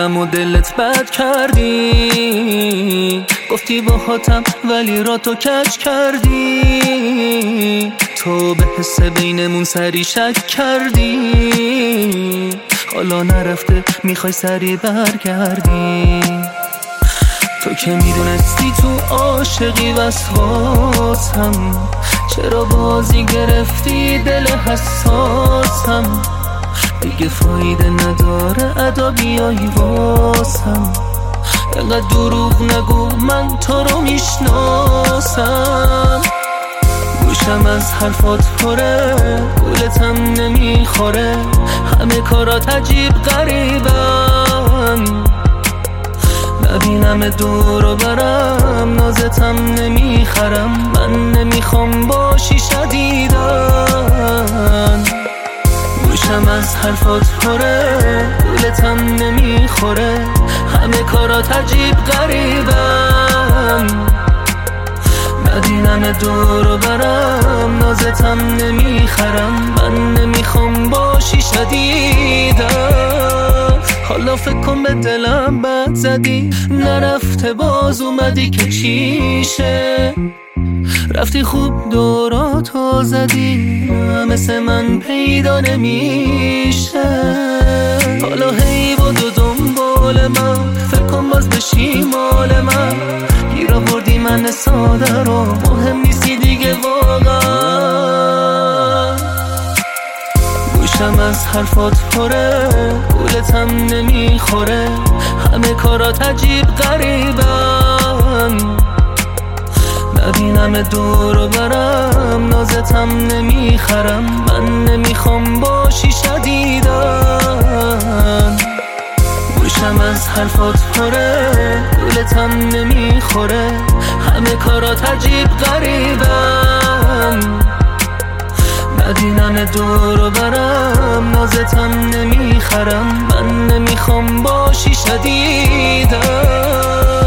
دیدم و دلت بد کردی، گفتی با خاتم ولی را تو کج کردی، تو به حس بینمون سری شک کردی، حالا نرفته میخوای سری برگردی. تو که میدونستی تو عاشقی وسواسم، چرا بازی گرفتی دل حساسم، دیگه فایده نداره ادا بیایی واسم، اینقدر دروغ نگو من تو رو میشناسم. گوشم از حرفات پره، گولتم نمیخوره، همه کارات عجیب غریبن، نبینم دور و برم نازتم نمیخرم، من نمیخوام باشی شدیدن. گوشم از حرفات پره، گولتم نمیخوره، همه کارات عجیب غریبن، ندینم دور و برم نازتم نمیخرم، من نمیخوام باشی شدیدن. حالا فکر کن به دلم بد زدی، نرفته باز اومدی که چیشه، رفتی خوب دوراتو زدی، مثل من پیدا نمیشه. حالا هی بدو دنبال من، فکر کن باز بشی مال من، گیر آوردی من ساده رو، مهم نیستی دیگه واقعا. گوشم از حرفات پره، گولتم نمیخوره، همه کارات عجیب غریبن، نبینم دور و برم نازتم نمیخرم، من نمیخوام باشی شدیدن. گوشم از حرفات پره، گولتم نمیخوره، همه کارات عجیب غریبن، ندینم دور و برم نازتم نمیخرم، من نمیخوام باشی شدیدن.